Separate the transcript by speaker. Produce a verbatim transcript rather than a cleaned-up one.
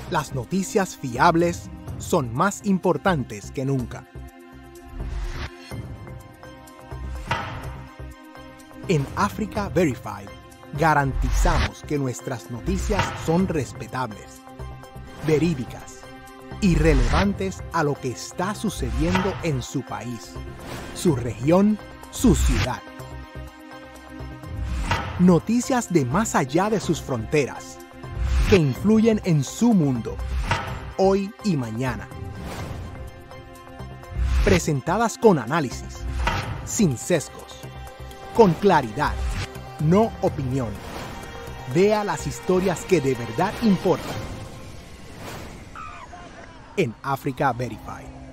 Speaker 1: Las noticias fiables son más importantes que nunca. En Africa Verified, garantizamos que nuestras noticias son respetables, verídicas y relevantes a lo que está sucediendo en su país, su región, su ciudad. Noticias de más allá de sus fronteras, que influyen en su mundo, hoy y mañana. Presentadas con análisis, sin sesgos, con claridad, no opinión. Vea las historias que de verdad importan en Africa Verified.